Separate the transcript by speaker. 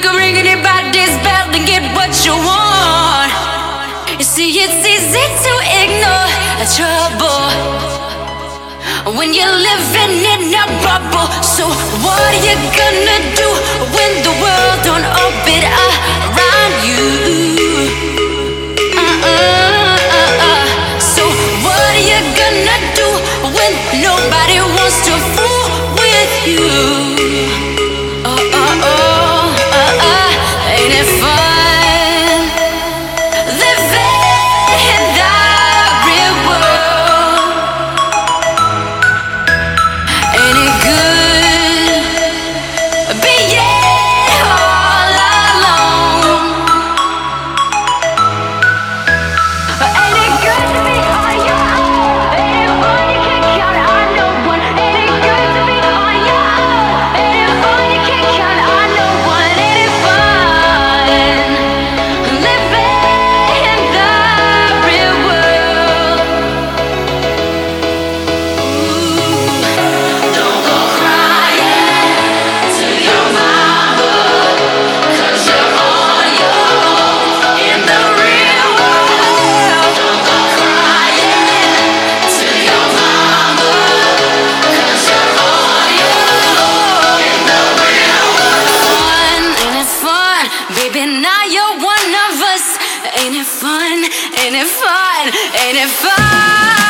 Speaker 1: ring anybody's bell to get what you want. You see, it's easy to ignore trouble when you're living in a bubble. So what are you gonna do when the world don't orbit around you? So what are you gonna do when nobody wants to fool with you? Ain't it fun living in the real world? Ain't it good being all alone? Ain't it good to be on your own? Ain't it fun you can't count on no one? Ain't it good to be on your own? Ain't it fun you can't count on no one? Ain't it fun living in the real world? Don't go crying to your mama, 'cause you're on your own in the real world. Don't go crying to your mama, 'cause you're on your own in the real world. Ain't it fun? Baby, now you're one of us. Ain't it fun? Ain't it fun? Ain't it fun?